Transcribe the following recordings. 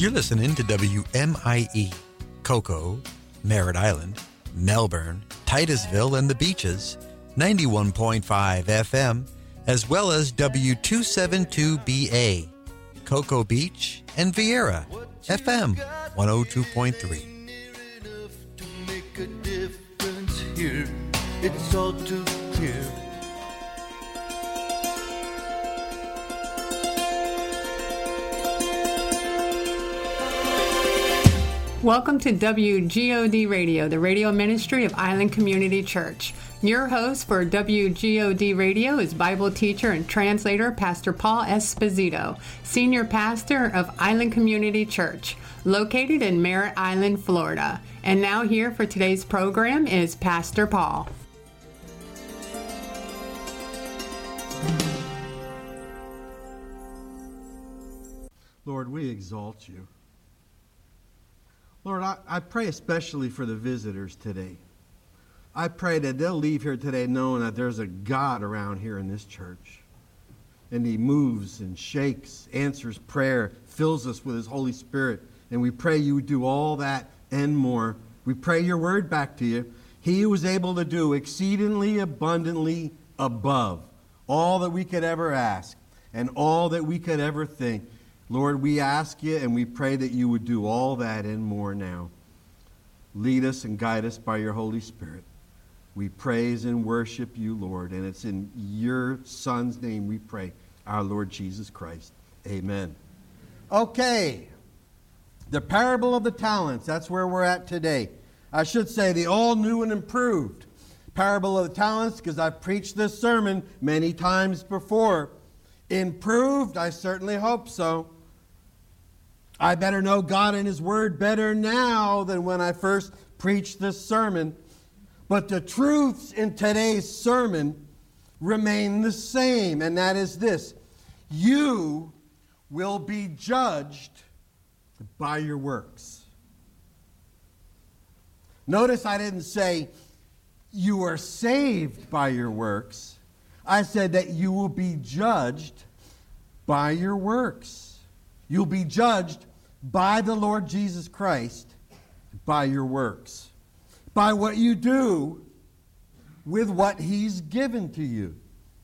You're listening to WMIE, Cocoa, Merritt Island, Melbourne, Titusville, and the Beaches, 91.5 FM, as well as W272BA, Cocoa Beach, and Vieira, FM 102.3. It's all too clear. Welcome to WGOD Radio, the radio ministry of Island Community Church. Your host for WGOD Radio is Bible teacher and translator Pastor Paul Esposito, senior pastor of Island Community Church, located in Merritt Island, Florida. And now here for today's program is Pastor Paul. Lord, we exalt you. Lord, I pray especially for the visitors today. I pray that they'll leave here today knowing that there's a God around here in this church. And He moves and shakes, answers prayer, fills us with His Holy Spirit. And we pray you would do all that and more. We pray your word back to you. He who was able to do exceedingly abundantly above all that we could ever ask and all that we could ever think. Lord, we ask you and we pray that you would do all that and more now. Lead us and guide us by your Holy Spirit. We praise and worship you, Lord, and it's in your Son's name we pray, our Lord Jesus Christ. Amen. Okay, the parable of the talents, that's where we're at today. I should say the all new and improved parable of the talents, because I've preached this sermon many times before. Improved, I certainly hope so. I better know God and His Word better now than when I first preached this sermon. But the truths in today's sermon remain the same, and that is this. You will be judged by your works. Notice I didn't say you are saved by your works. I said that you will be judged by your works. You'll be judged by the Lord Jesus Christ by your works. By what you do with what He's given to you.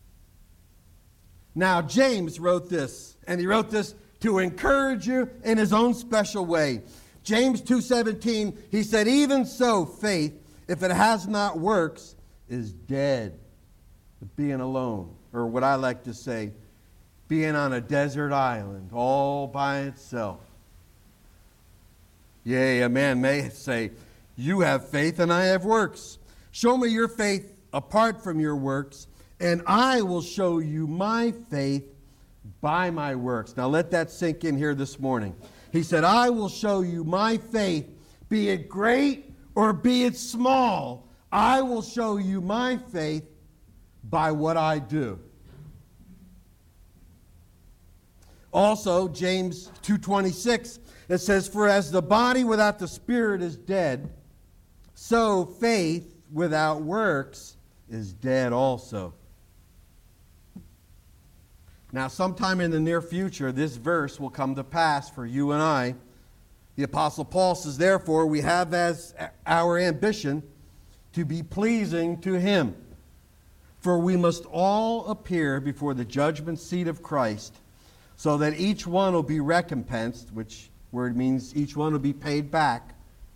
Now, James wrote this, and he wrote this to encourage you in his own special way. James 2:17, he said, even so, faith, if it has not works, is dead. Being alone, or what I like to say, being on a desert island all by itself. Yea, a man may say, you have faith and I have works. Show me your faith apart from your works, and I will show you my faith by my works. Now let that sink in here this morning. He said, I will show you my faith, be it great or be it small. I will show you my faith by what I do. Also, James 2:26, it says, for as the body without the spirit is dead, so faith without works is dead also. Now, sometime in the near future, this verse will come to pass for you and I. The Apostle Paul says, therefore, we have as our ambition to be pleasing to Him. For we must all appear before the judgment seat of Christ, so that each one will be recompensed, which word means each one will be paid back,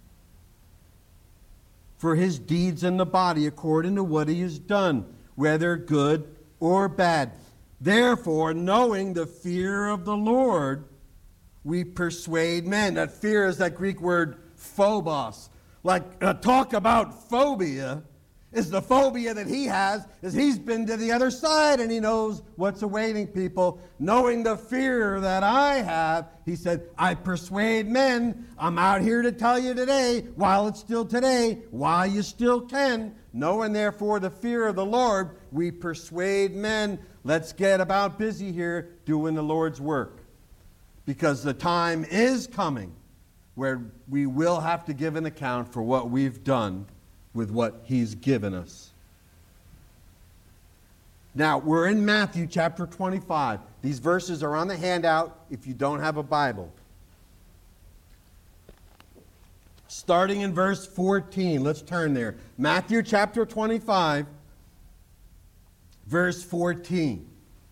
for his deeds in the body according to what he has done, whether good or bad. Therefore, knowing the fear of the Lord, we persuade men. That fear is that Greek word phobos. Like, talk about phobia. Is the phobia that he has is he's been to the other side and he knows what's awaiting people. Knowing the fear that I have, he said, I persuade men. I'm out here to tell you today, while it's still today, while you still can. Knowing therefore the fear of the Lord, we persuade men. Let's get about busy here doing the Lord's work. Because the time is coming where we will have to give an account for what we've done with what He's given us. Now, we're in Matthew chapter 25. These verses are on the handout if you don't have a Bible. starting in verse 14. Let's turn there. Matthew chapter 25, verse 14.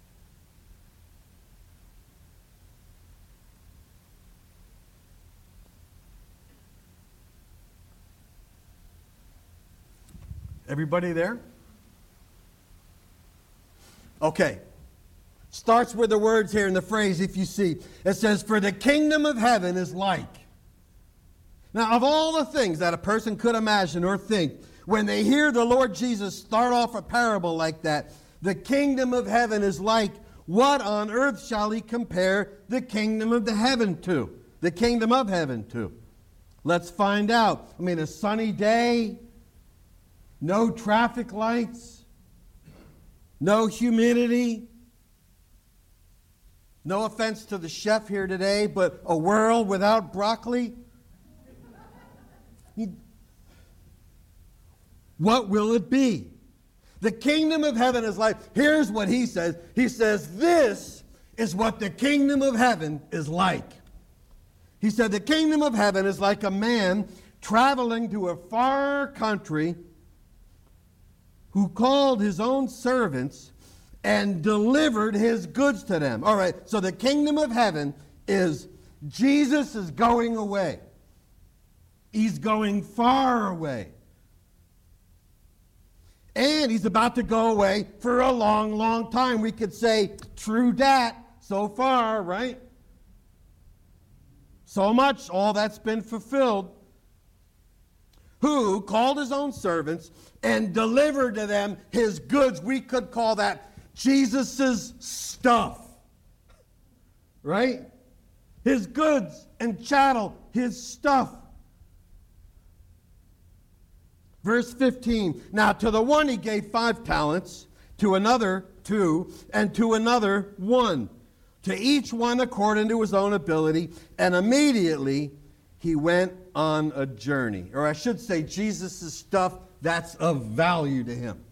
Everybody there? Okay. Starts with the words here in the phrase, if you see. It says, for the kingdom of heaven is like. Now, of all the things that a person could imagine or think, when they hear the Lord Jesus start off a parable like that, the kingdom of heaven is like, what on earth shall he compare the kingdom of the heaven to? The kingdom of heaven to? Let's find out. I mean, a sunny day, no traffic lights, no humidity. No offense to the chef here today, but a world without broccoli? What will it be? The kingdom of heaven is like, here's what he says. He says, this is what the kingdom of heaven is like. He said, the kingdom of heaven is like a man traveling to a far country who called his own servants and delivered his goods to them. All right, so the kingdom of heaven is Jesus is going away. He's going far away. And he's about to go away for a long, long time. We could say, true dat, so far, right? So much, all that's been fulfilled. Who called his own servants and delivered to them his goods. We could call that Jesus' stuff, right? His goods and chattel, his stuff. Verse 15, now to the one he gave 5 talents, to another 2, and to another 1, to each one according to his own ability, and immediately he went on a journey. Or I should say, Jesus' stuff that's of value to him.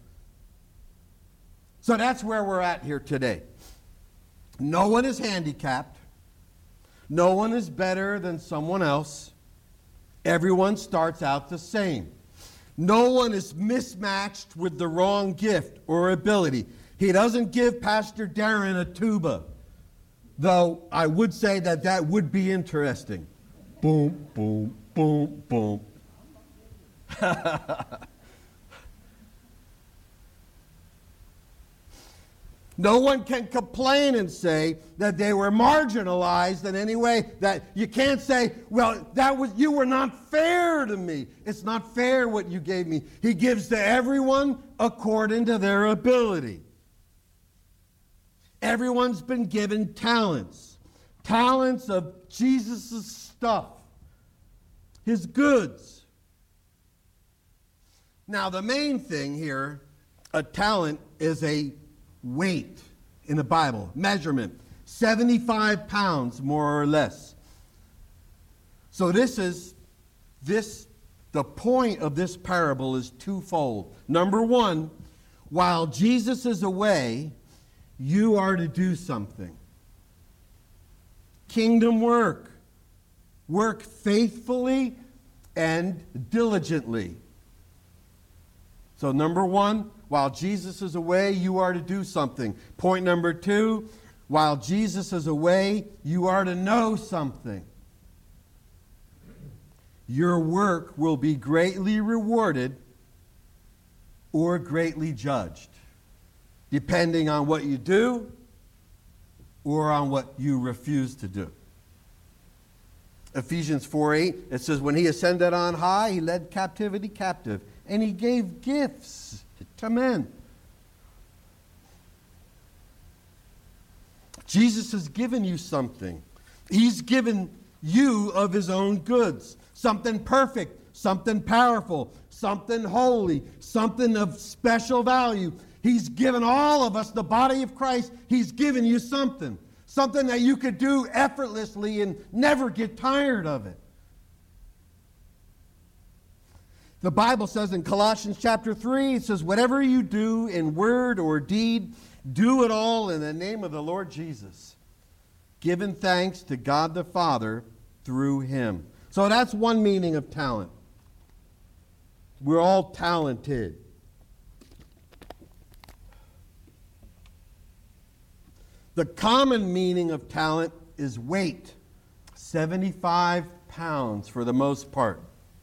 So that's where we're at here today. No one is handicapped. No one is better than someone else. Everyone starts out the same. No one is mismatched with the wrong gift or ability. He doesn't give Pastor Darren a tuba, though I would say that that would be interesting. Boom, boom, boom, boom. No one can complain and say that they were marginalized in any way. That you can't say, well, you were not fair to me. It's not fair what you gave me. He gives to everyone according to their ability. Everyone's been given talents. Talents of Jesus' stuff. His goods. Now, the main thing here, a talent is a weight in the Bible, measurement, 75 pounds more or less. So the point of this parable is twofold. Number one, while Jesus is away, you are to do something. Kingdom work. Work faithfully and diligently. So number one, while Jesus is away, you are to do something. Point number two, while Jesus is away, you are to know something. Your work will be greatly rewarded or greatly judged, depending on what you do or on what you refuse to do. Ephesians 4:8, it says, when he ascended on high, he led captivity captive, and he gave gifts to men. Jesus has given you something. He's given you of his own goods. Something perfect, something powerful, something holy, something of special value. He's given all of us, the body of Christ, he's given you something. Something that you could do effortlessly and never get tired of it. The Bible says in Colossians chapter 3, it says, whatever you do in word or deed, do it all in the name of the Lord Jesus, giving thanks to God the Father through him. So that's one meaning of talent. We're all talented. The common meaning of talent is weight, 75 pounds for the most part.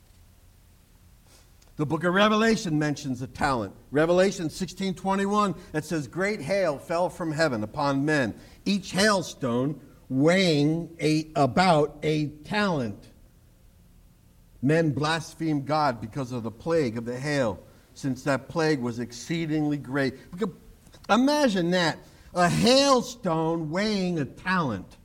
The book of Revelation mentions a talent. Revelation 16:21, it says, "Great hail fell from heaven upon men, each hailstone weighing about a talent. Men blasphemed God because of the plague of the hail, since that plague was exceedingly great." Imagine that, a hailstone weighing a talent.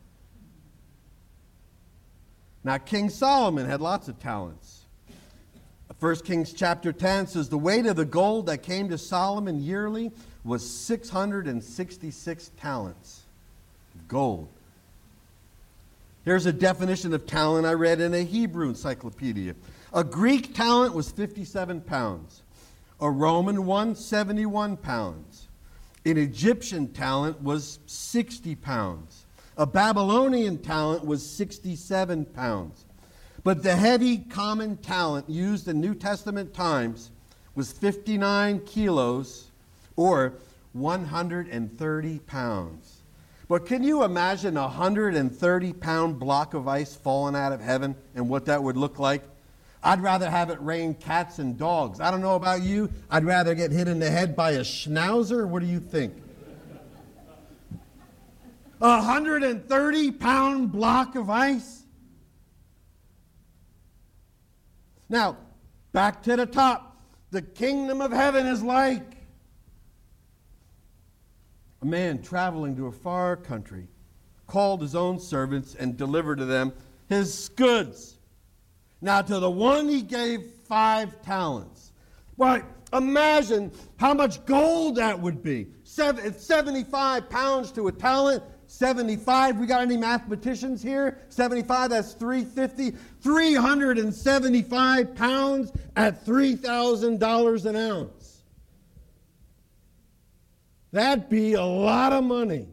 Now, King Solomon had lots of talents. 1 Kings chapter 10 says, "The weight of the gold that came to Solomon yearly was 666 talents of gold." Here's a definition of talent I read in a Hebrew encyclopedia. A Greek talent was 57 pounds. A Roman one, 71 pounds. An Egyptian talent was 60 pounds. A Babylonian talent was 67 pounds. But the heavy common talent used in New Testament times was 59 kilos or 130 pounds. But can you imagine a 130-pound block of ice falling out of heaven and what that would look like? I'd rather have it rain cats and dogs. I don't know about you. I'd rather get hit in the head by a schnauzer. What do you think? A 130-pound block of ice? Now, back to the top. The kingdom of heaven is like a man traveling to a far country, called his own servants and delivered to them his goods. Now, to the one he gave 5 talents. Well, imagine how much gold that would be. It's 75 pounds to a talent. 75, we got any mathematicians here? 75, that's 350. 375 pounds at $3,000 an ounce. That'd be a lot of money.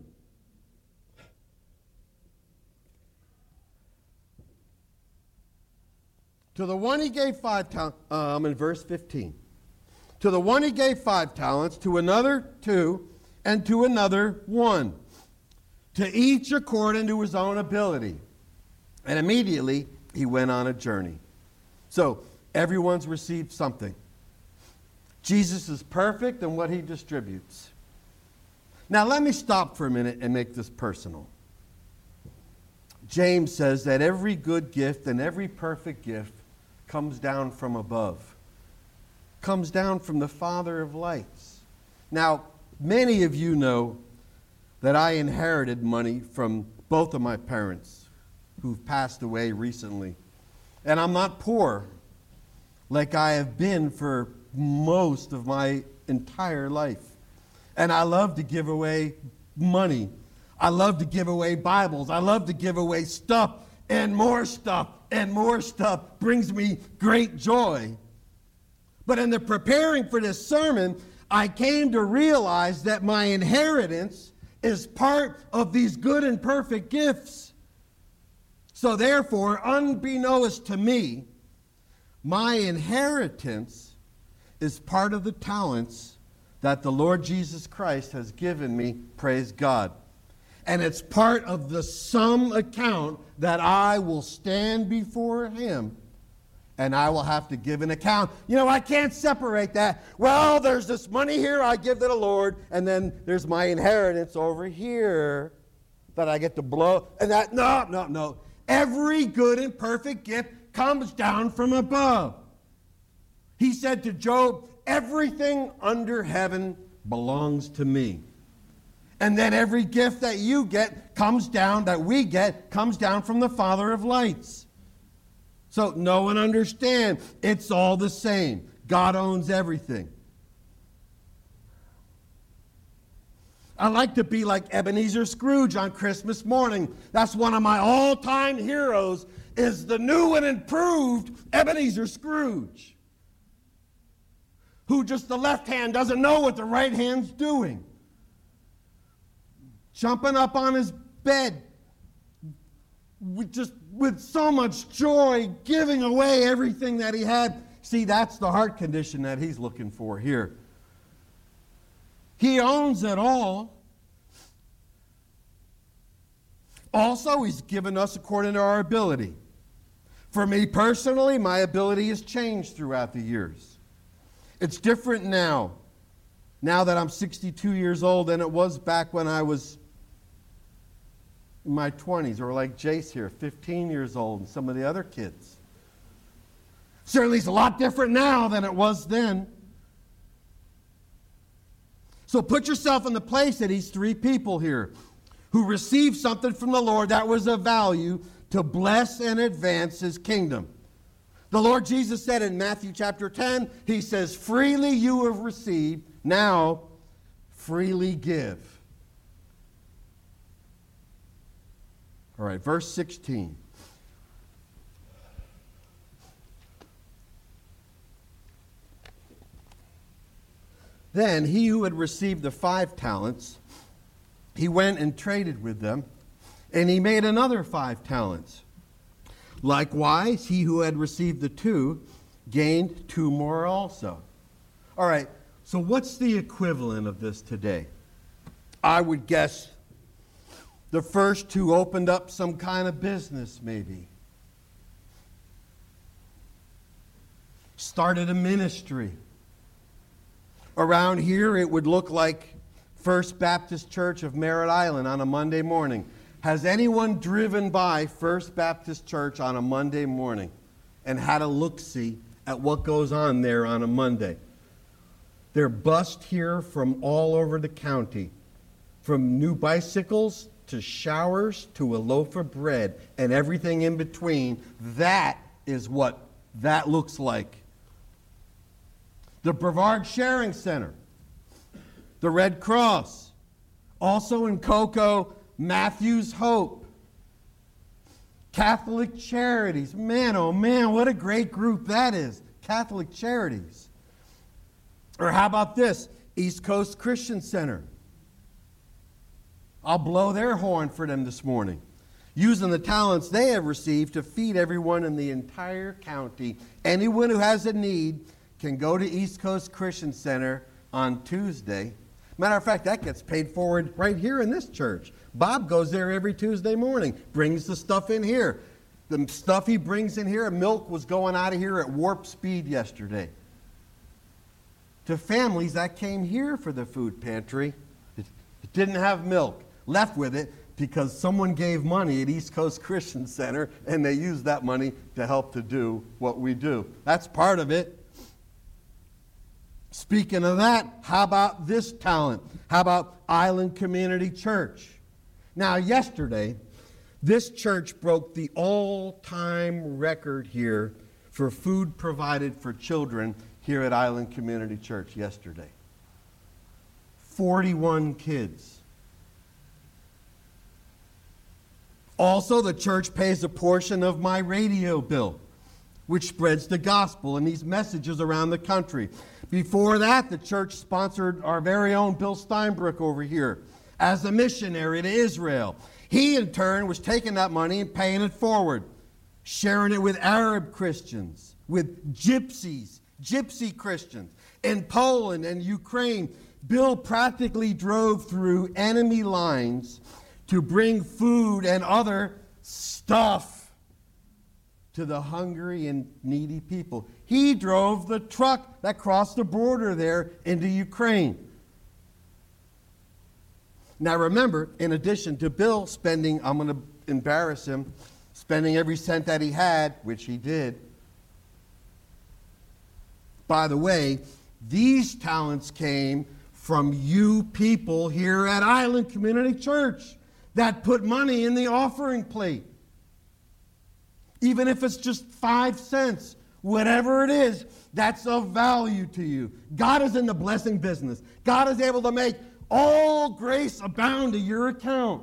To the one he gave 5 talents, I'm in verse 15. To the one he gave 5 talents, to another 2, and to another 1. To each according to his own ability. And immediately he went on a journey. So everyone's received something. Jesus is perfect in what he distributes. Now let me stop for a minute and make this personal. James says that every good gift and every perfect gift comes down from above. Comes down from the Father of lights. Now, many of you know that I inherited money from both of my parents who've passed away recently. And I'm not poor like I have been for most of my entire life. And I love to give away money. I love to give away Bibles. I love to give away stuff, and more stuff, and more stuff brings me great joy. But in the preparing for this sermon, I came to realize that my inheritance is part of these good and perfect gifts. So therefore, unbeknownst to me, my inheritance is part of the talents that the Lord Jesus Christ has given me, praise God. And it's part of the sum account that I will stand before him and I will have to give an account. You know, I can't separate that. Well, there's this money here I give to the Lord, and then there's my inheritance over here that I get to blow. And that, no. Every good and perfect gift comes down from above. He said to Job, everything under heaven belongs to me. And then every gift that you get comes down, that we get, comes down from the Father of lights. So know and understand, it's all the same. God owns everything. I like to be like Ebenezer Scrooge on Christmas morning. That's one of my all-time heroes, is the new and improved Ebenezer Scrooge, who just the left hand doesn't know what the right hand's doing. Jumping up on his bed, with so much joy, giving away everything that he had. See, that's the heart condition that he's looking for here. He owns it all. Also, he's given us according to our ability. For me personally, my ability has changed throughout the years. It's different now that I'm 62 years old, than it was back when I was in my 20s, or like Jace here, 15 years old, and some of the other kids. Certainly it's a lot different now than it was then. So put yourself in the place of these three people here who received something from the Lord that was of value to bless and advance his kingdom. The Lord Jesus said in Matthew chapter 10, he says, freely you have received, now freely give. All right, verse 16. Then he who had received the 5 talents, he went and traded with them, and he made another 5 talents. Likewise, he who had received the 2 gained 2 more also. All right, so what's the equivalent of this today? I would guess the first 2 opened up some kind of business, maybe. Started a ministry. Around here, it would look like First Baptist Church of Merritt Island on a Monday morning. Has anyone driven by First Baptist Church on a Monday morning and had a look-see at what goes on there on a Monday? They're bussed here from all over the county, from new bicycles to showers to a loaf of bread and everything in between. That is what that looks like. The Brevard Sharing Center, the Red Cross, also in Cocoa, Matthew's Hope, Catholic Charities. Man, oh man, what a great group that is. Catholic Charities. Or how about this? East Coast Christian Center. I'll blow their horn for them this morning. Using the talents they have received to feed everyone in the entire county. Anyone who has a need can go to East Coast Christian Center on Tuesday. Matter of fact, that gets paid forward right here in this church. Bob goes there every Tuesday morning, brings the stuff in here. The stuff he brings in here, milk was going out of here at warp speed yesterday. To families that came here for the food pantry, it didn't have milk, left with it because someone gave money at East Coast Christian Center, and they used that money to help to do what we do. That's part of it. Speaking of that, how about this talent? How about Island Community Church? Now, yesterday, this church broke the all-time record here for food provided for children here at Island Community Church yesterday. 41 kids. Also, the church pays a portion of my radio bill, which spreads the gospel and these messages around the country. Before that, the church sponsored our very own Bill Steinbrook over here as a missionary to Israel. He, in turn, was taking that money and paying it forward, sharing it with Arab Christians, with gypsy Christians. In Poland and Ukraine, Bill practically drove through enemy lines to bring food and other stuff to the hungry and needy people. He drove the truck that crossed the border there into Ukraine. Now remember, in addition to Bill spending, I'm going to embarrass him, spending every cent that he had, which he did. By the way, these talents came from you people here at Island Community Church that put money in the offering plate. Even if it's just 5 cents, whatever it is, that's of value to you. God is in the blessing business. God is able to make all grace abound to your account.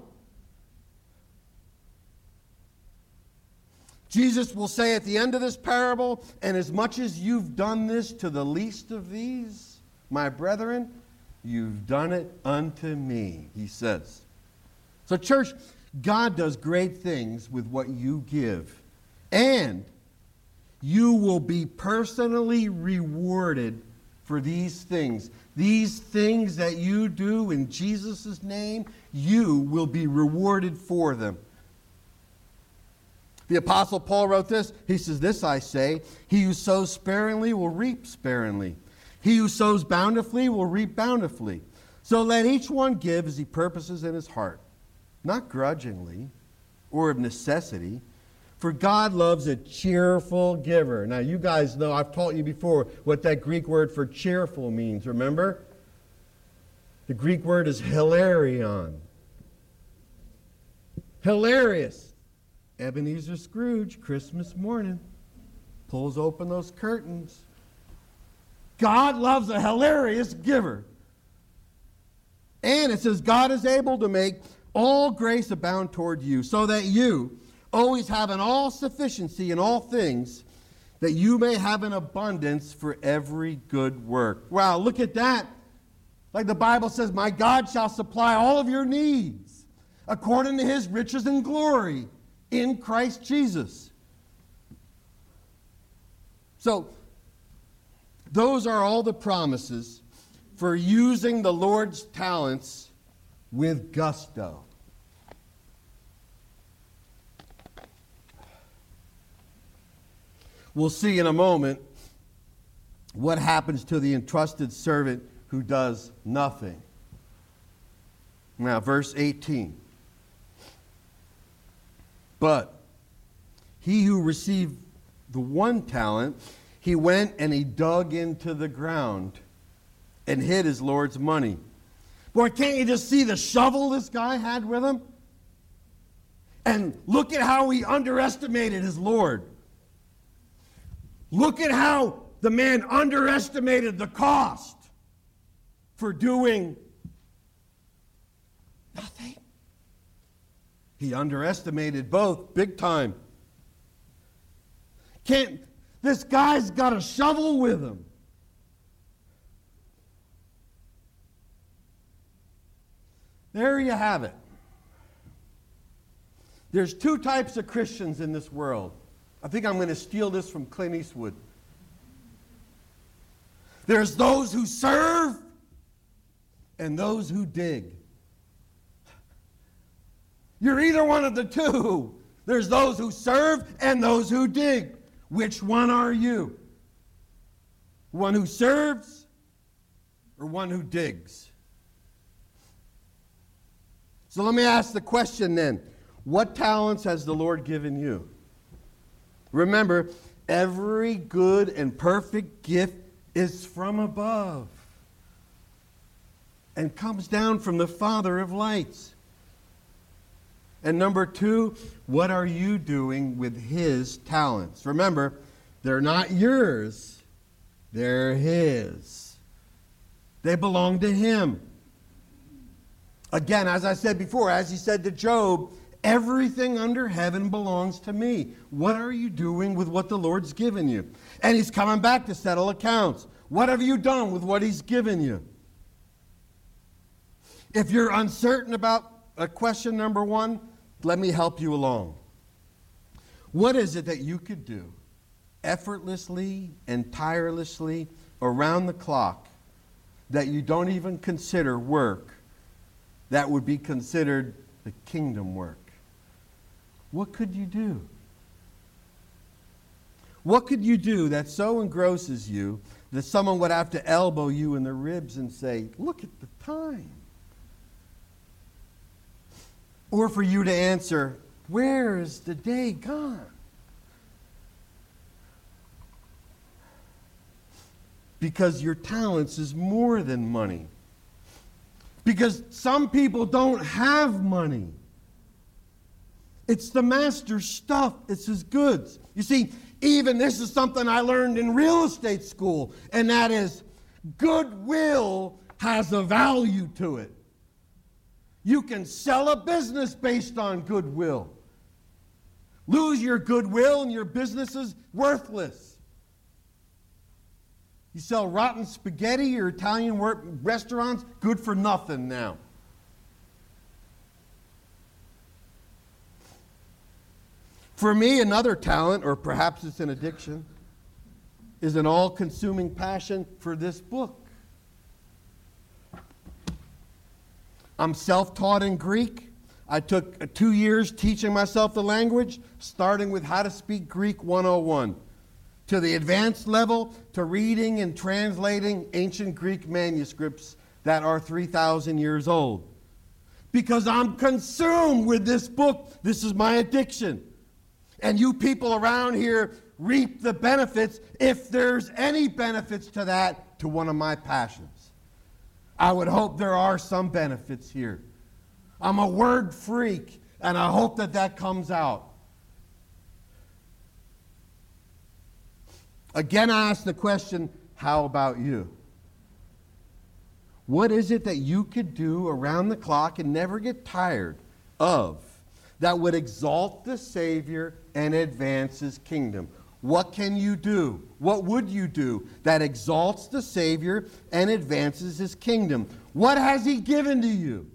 Jesus will say at the end of this parable, and as much as you've done this to the least of these, my brethren, you've done it unto me, he says. So church, God does great things with what you give. And you will be personally rewarded for these things. These things that you do in Jesus' name, you will be rewarded for them. The Apostle Paul wrote this. He says, "This I say, he who sows sparingly will reap sparingly. He who sows bountifully will reap bountifully. So let each one give as he purposes in his heart, not grudgingly or of necessity, for God loves a cheerful giver." Now, you guys know, I've taught you before what that Greek word for cheerful means, remember? The Greek word is hilarion. Hilarious. Ebenezer Scrooge, Christmas morning, pulls open those curtains. God loves a hilarious giver. And it says, God is able to make all grace abound toward you, so that you always have an all sufficiency in all things, that you may have an abundance for every good work. Wow, look at that. Like the Bible says, my God shall supply all of your needs according to his riches and glory in Christ Jesus. So, those are all the promises for using the Lord's talents with gusto. We'll see in a moment what happens to the entrusted servant who does nothing. Now, verse 18. But he who received the 1 talent, he went and he dug into the ground and hid his Lord's money. Boy, can't you just see the shovel this guy had with him? And look at how he underestimated his Lord. Look at how the man underestimated the cost for doing nothing. He underestimated both big time. This guy's got a shovel with him. There you have it. There's 2 types of Christians in this world. I think I'm going to steal this from Clint Eastwood. There's those who serve and those who dig. You're either one of the 2. There's those who serve and those who dig. Which one are you? One who serves or one who digs? So let me ask the question then. What talents has the Lord given you? Remember, every good and perfect gift is from above and comes down from the Father of lights. And number 2, what are you doing with his talents? Remember, they're not yours. They're his. They belong to him. Again, as I said before, as he said to Job, everything under heaven belongs to me. What are you doing with what the Lord's given you? And he's coming back to settle accounts. What have you done with what he's given you? If you're uncertain about question number 1, let me help you along. What is it that you could do effortlessly and tirelessly around the clock that you don't even consider work, that would be considered the kingdom work? What could you do? What could you do that so engrosses you that someone would have to elbow you in the ribs and say, look at the time? Or for you to answer, where is the day gone? Because your talents is more than money. Because some people don't have money. It's the master's stuff. It's his goods. You see, even this is something I learned in real estate school, and that is goodwill has a value to it. You can sell a business based on goodwill. Lose your goodwill and your business is worthless. You sell rotten spaghetti or Italian restaurants, good for nothing now. For me, another talent, or perhaps it's an addiction, is an all-consuming passion for this book. I'm self-taught in Greek. I took 2 years teaching myself the language, starting with how to speak Greek 101, to the advanced level, to reading and translating ancient Greek manuscripts that are 3,000 years old. Because I'm consumed with this book. This is my addiction. And you people around here reap the benefits, if there's any benefits to that, to one of my passions. I would hope there are some benefits here. I'm a word freak, and I hope that comes out. Again, I ask the question, how about you? What is it that you could do around the clock and never get tired of that would exalt the Savior and advance His kingdom? What can you do? What would you do that exalts the Savior and advances His kingdom? What has He given to you?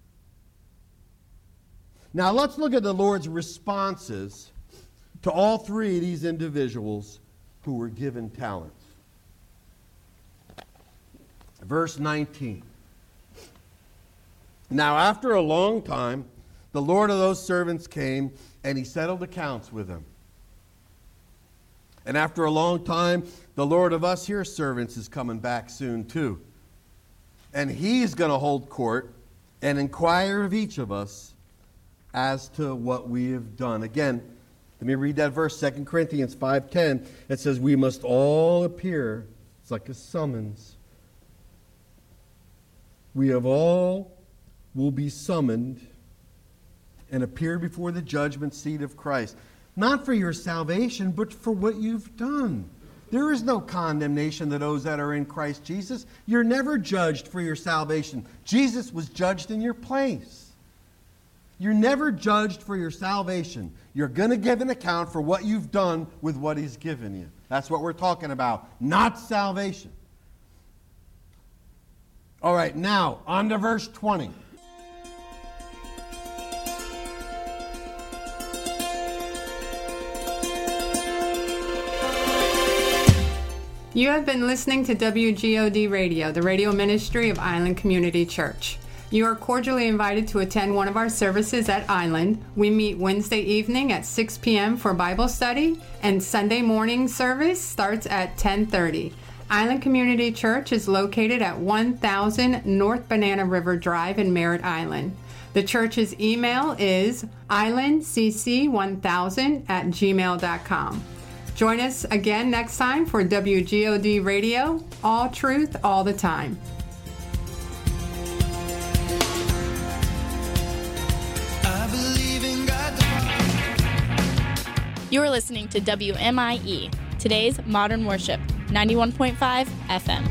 Now let's look at the Lord's responses to all three of these individuals who were given talents. Verse 19. Now after a long time, the Lord of those servants came, and He settled accounts with them. And after a long time, the Lord of us here servants is coming back soon too. And He's going to hold court and inquire of each of us as to what we have done. Again, let me read that verse, 2 Corinthians 5:10. It says, we must all appear. It's like a summons. We have all will be summoned and appear before the judgment seat of Christ. Not for your salvation, but for what you've done. There is no condemnation to those that are in Christ Jesus. You're never judged for your salvation. Jesus was judged in your place. You're never judged for your salvation. You're going to give an account for what you've done with what He's given you. That's what we're talking about, not salvation. All right, now, on to verse 20. You have been listening to WGOD Radio, the radio ministry of Island Community Church. You are cordially invited to attend one of our services at Island. We meet Wednesday evening at 6 p.m. for Bible study, and Sunday morning service starts at 10:30. Island Community Church is located at 1000 North Banana River Drive in Merritt Island. The church's email is islandcc1000@gmail.com. Join us again next time for WGOD Radio, all truth, all the time. You are listening to WMIE, today's Modern Worship, 91.5 FM.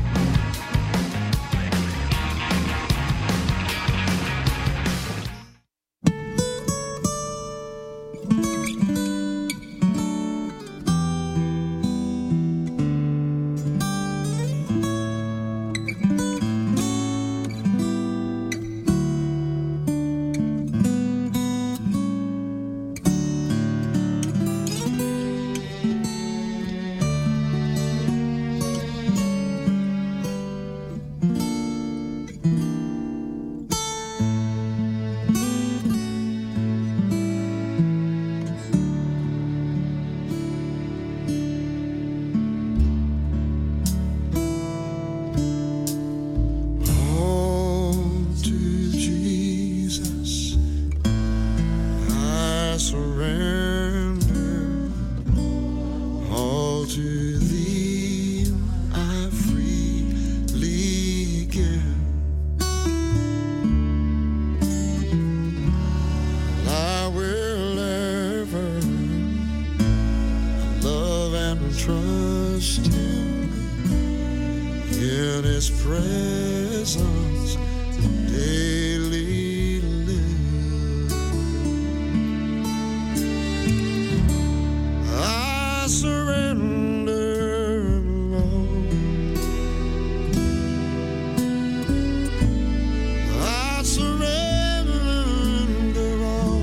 Trust Him in His presence.